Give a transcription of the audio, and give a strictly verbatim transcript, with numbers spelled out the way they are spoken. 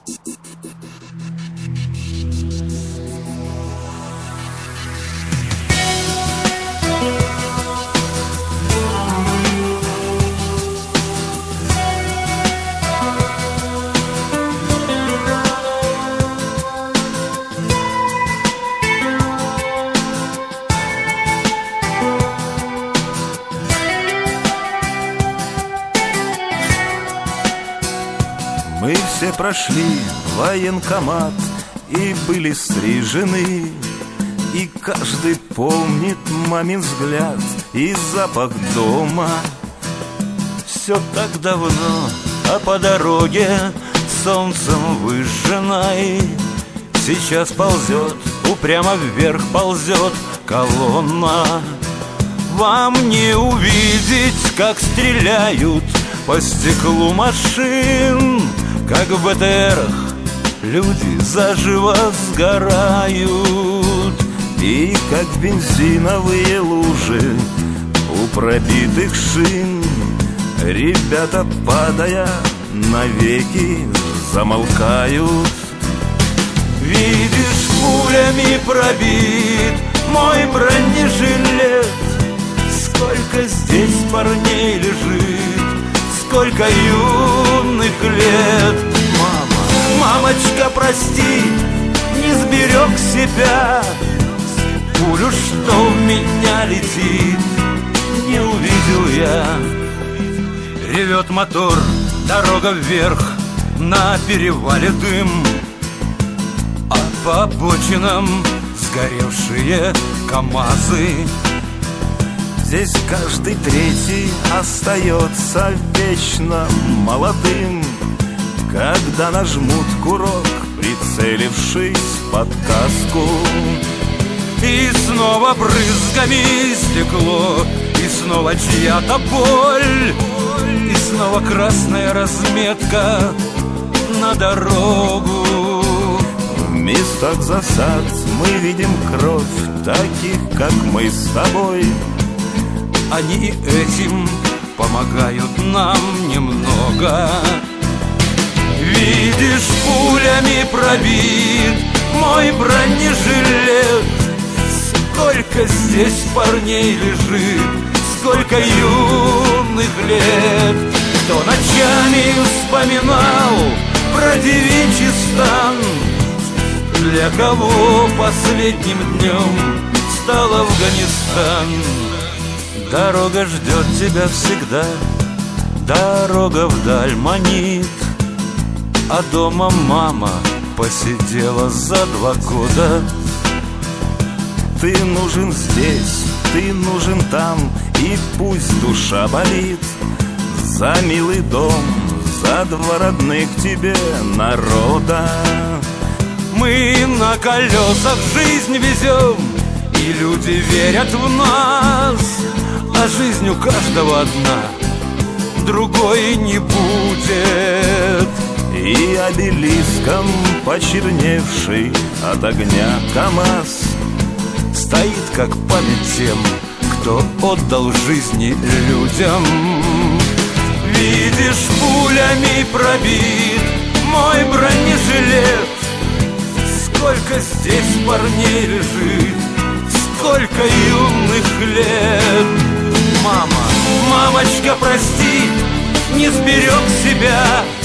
Мы все прошли военкомат и были стрижены, и каждый помнит мамин взгляд и запах дома. Все так давно, а по дороге солнцем выжженной сейчас ползет, упрямо вверх ползет колонна. Вам не увидеть, как стреляют по стеклу машин, как в бэ тэ эрах люди заживо сгорают, и как бензиновые лужи у пробитых шин ребята, падая, навеки замолкают. Видишь, пулями пробит мой бронежилет. Сколько здесь парней лежит, сколько юных лет. Мама, мамочка, прости, не сберег себя. Пулю, что в меня летит, не увидел я. Ревет мотор, дорога вверх, на перевале дым, а по обочинам сгоревшие КамАЗы. Здесь каждый третий остается вечно молодым, когда нажмут курок, прицелившись под каску. И снова брызгами стекло, и снова чья-то боль, и снова красная разметка на дорогу. В местах засад мы видим кровь таких, как мы с тобой. Они и этим помогают нам немного. Видишь, пулями пробит мой бронежилет. Сколько здесь парней лежит, сколько юных лет. Кто ночами вспоминал про девичий стан, для кого последним днем стал Афганистан. Дорога ждет тебя всегда, дорога вдаль манит, а дома мама посидела за два года. Ты нужен здесь, ты нужен там, и пусть душа болит за милый дом, за два родных тебе народа. Мы на колесах жизнь везем, и люди верят в нас, а жизнь у каждого одна, другой не будет. И обелиском почерневший от огня КамАЗ стоит как память тем, кто отдал жизни людям. Видишь, пулями пробит мой бронежилет. Сколько здесь парней лежит, сколько юных лет. Мама, мамочка, прости, не сберег себя.